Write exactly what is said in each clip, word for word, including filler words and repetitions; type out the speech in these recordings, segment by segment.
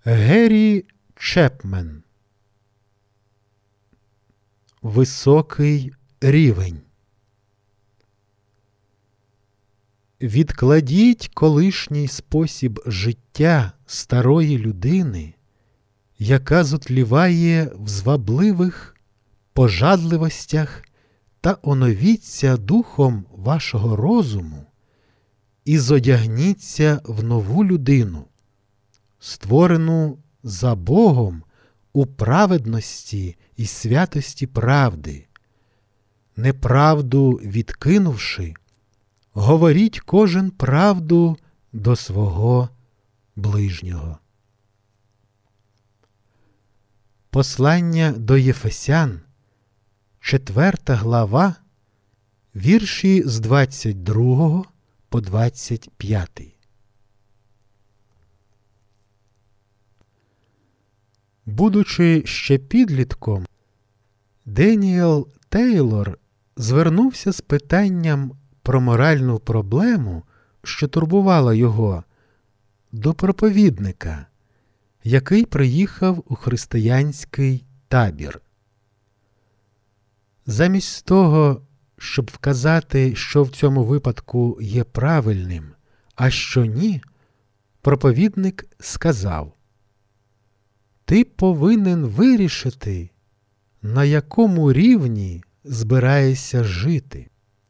Гері Чепмен. Високий рівень. Відкладіть колишній спосіб життя старої людини, яка зотліває в звабливих пожадливостях, та оновіться духом вашого розуму і зодягніться в нову людину, створену за Богом у праведності і святості правди. Неправду відкинувши, говоріть кожен правду до свого ближнього. Послання до Єфесян, четверта глава, вірші з двадцять другого по двадцять п'ятий. Будучи ще підлітком, Деніел Тейлор звернувся з питанням про моральну проблему, що турбувала його, до проповідника, який приїхав у християнський табір. Замість того, щоб вказати, що в цьому випадку є правильним, а що ні, проповідник сказав: «Ти повинен вирішити, на якому рівні збираєшся жити».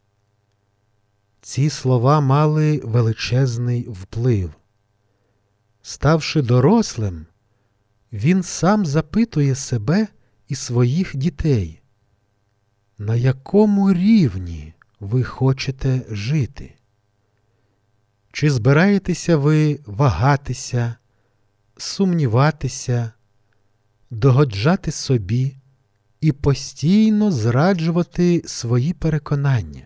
Ці слова мали величезний вплив. Ставши дорослим, він сам запитує себе і своїх дітей: на якому рівні ви хочете жити? Чи збираєтеся ви вагатися, сумніватися, догоджати собі і постійно зраджувати свої переконання?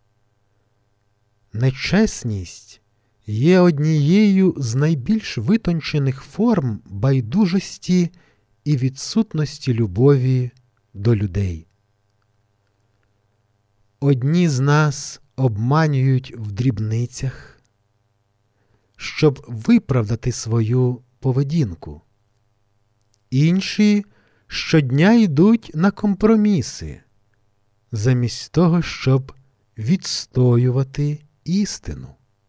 Нечесність є однією з найбільш витончених форм байдужості і відсутності любові до людей. Одні з нас обманюють в дрібницях, щоб виправдати свою поведінку. Інші щодня йдуть на компроміси, замість того, щоб відстоювати істину.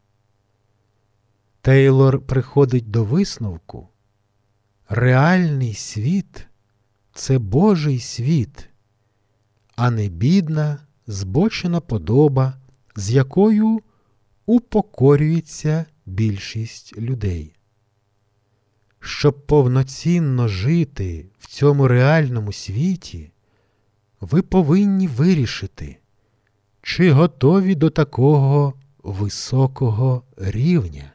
Тейлор приходить до висновку: реальний світ – це Божий світ, а не бідна, збочена подоба, з якою упокорюється більшість людей. Щоб повноцінно жити в цьому реальному світі, ви повинні вирішити, чи готові до такого високого рівня.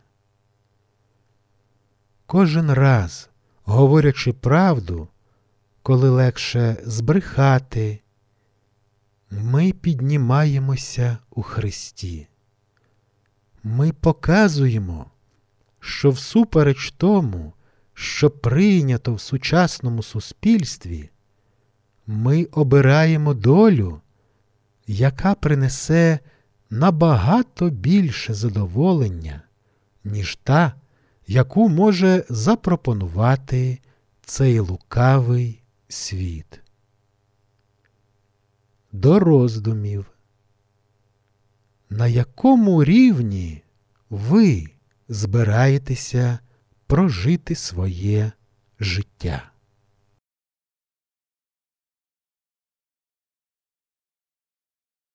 Кожен раз, говорячи правду, коли легше збрехати, ми піднімаємося у Христі. Ми показуємо, що всупереч тому, що прийнято в сучасному суспільстві, ми обираємо долю, яка принесе набагато більше задоволення, ніж та, яку може запропонувати цей лукавий світ. До роздумів. На якому рівні ви збираєтеся прожити своє життя?